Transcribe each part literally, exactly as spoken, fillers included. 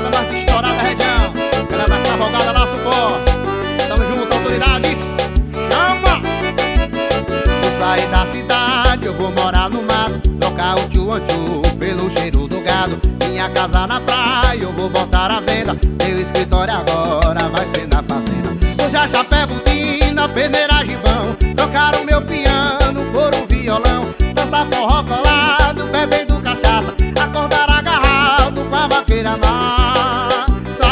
cavalgada mais estourada da região. Ela é da cavalgada lá, suporte. Tamo junto, autoridades. Chama! Vou sair da cidade, eu vou morar no mato, trocar o tchu-an-tchu pelo cheiro do gado. Minha casa na praia, eu vou botar à venda. Meu escritório agora vai ser na fazenda. Usar chapéu, botina, peneira, gibão, trocar o meu piano por um violão. Dançar forró colado, bebendo cachaça, acordar agarrado com a vaqueira massa.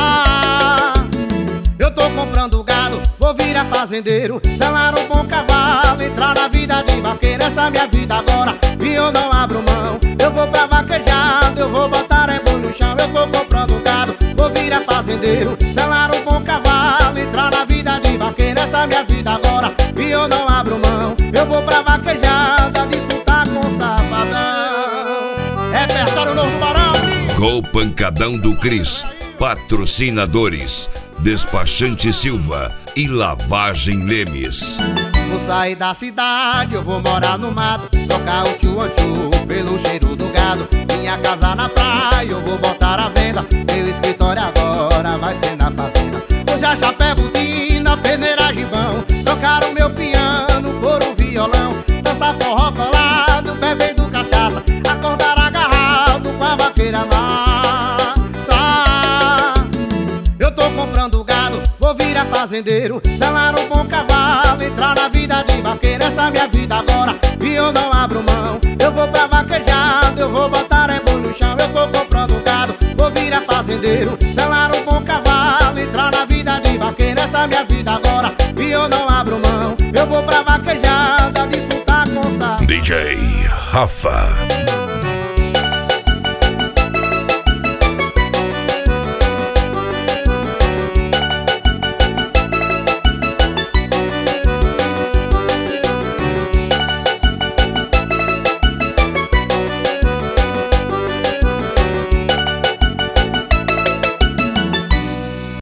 Eu tô comprando gado, vou virar fazendeiro, selar um bom cavalo, entrar na vida de vaqueiro. Essa é minha vida agora e eu não abro mão. Eu vou pra vaquejado, eu vou botar é bom no chão. Eu tô comprando gado, vou virar fazendeiro, selar um bom cavalo, entrar na vida de vaqueiro. Essa é minha vida agora e eu não abro mão. Eu vou pra vaquejada, disputar com o safadão. Repertório novo do Barão. Gol Pancadão do Cris. Patrocinadores: Despachante Silva e Lavagem Lemes. Vou sair da cidade, eu vou morar no mato, trocar o tchu-an-tchu pelo cheiro do gado. Minha casa na praia, eu vou botar à venda. Meu escritório agora vai ser na fazenda. Usar chapéu, botina, peneira, gibão, trocar o meu piano por um violão. Dançar forró colado, bebendo cachaça, acordar agarrado com a vaqueira massa. Eu tô comprando gado, vou virar fazendeiro, selar um bom cavalo, entrar na vida de vaqueiro. Essa é minha vida agora e eu não abro mão. Eu vou pra vaquejado, eu vou botar é bom no chão. Eu tô comprando gado, vou virar fazendeiro, selar um bom cavalo, entrar na vida de vaqueiro. Essa é minha vida agora e eu não abro mão. Eu vou pra vaquejada, disputar com o safadão. D J Rafa.